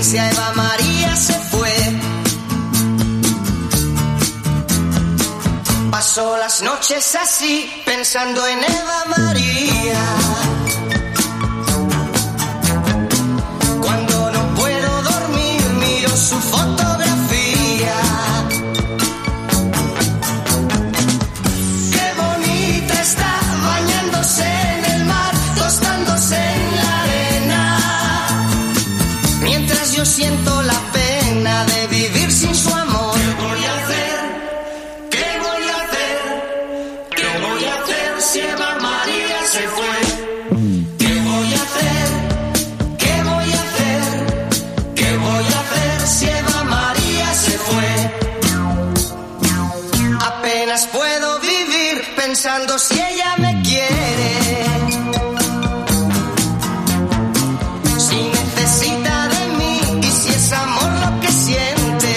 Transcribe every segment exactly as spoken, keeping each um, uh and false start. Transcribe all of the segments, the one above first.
indulgencia, Eva María se fue. Pasó las noches así, pensando en Eva María. Cuando no puedo dormir, miro su fotografía. Qué bonita está, bañándose en el mar, tostándose en la arena. Mientras yo siento la pena de vivir sin su amor. ¿Qué voy a hacer? ¿Qué voy a hacer? ¿Qué voy a hacer si Eva María se fue? ¿Qué voy a hacer? ¿Qué voy a hacer? ¿Qué voy a hacer si Eva María se fue? Apenas puedo vivir pensando si ella me quiere. Si necesita de mí y si es amor lo que siente.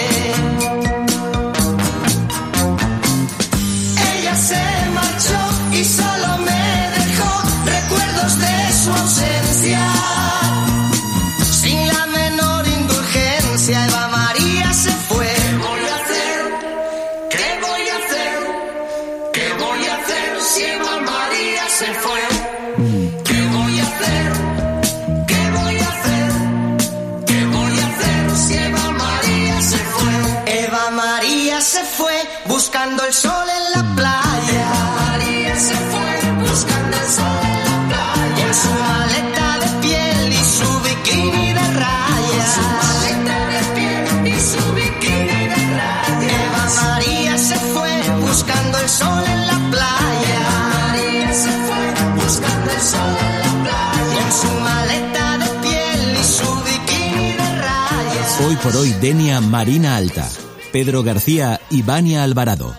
Ella se marchó y solo me dejó recuerdos de su ausencia. Sin la menor indulgencia, Eva María se fue. ¿Qué voy a hacer? ¿Qué voy a hacer? ¿Qué voy a hacer si Eva María se fue? ¿Qué voy a hacer? ¿Qué voy a hacer? ¿Qué voy a hacer si Eva María se fue? Eva María se fue buscando el sol en la playa. Eva María se fue buscando el sol en la playa. Con su maleta de piel y su bikini de rayas. Su maleta de piel y su bikini de rayas. Eva María se fue buscando el sol en la playa. Eva María se fue buscando el sol en la playa. Con su maleta de piel y su bikini de rayas. Hoy por hoy, Denia Marina Alta, Pedro García y Vania Alvarado.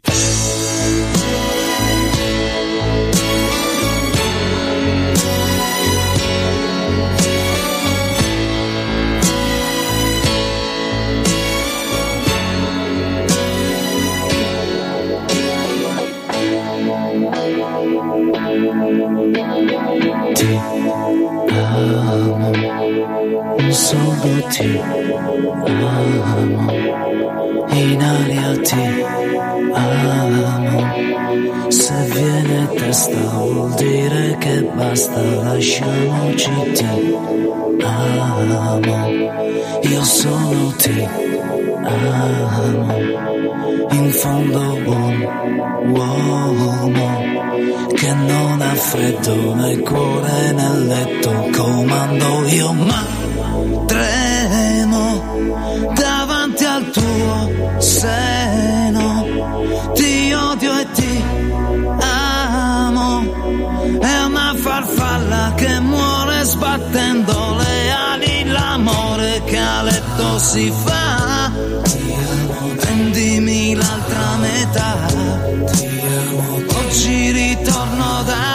Ti amo, solo ti amo, in aria ti amo. Se viene testa vuol dire che basta, lasciamoci, ti amo. Io sono ti amo, in fondo buon uomo che non ha freddo nel cuore nel letto, comando io ma tremo davanti al tuo seno, ti odio e ti amo, è una farfalla che muore sbattendo le ali, l'amore che a letto si fa, prendimi l'altra metà, oggi ritorno da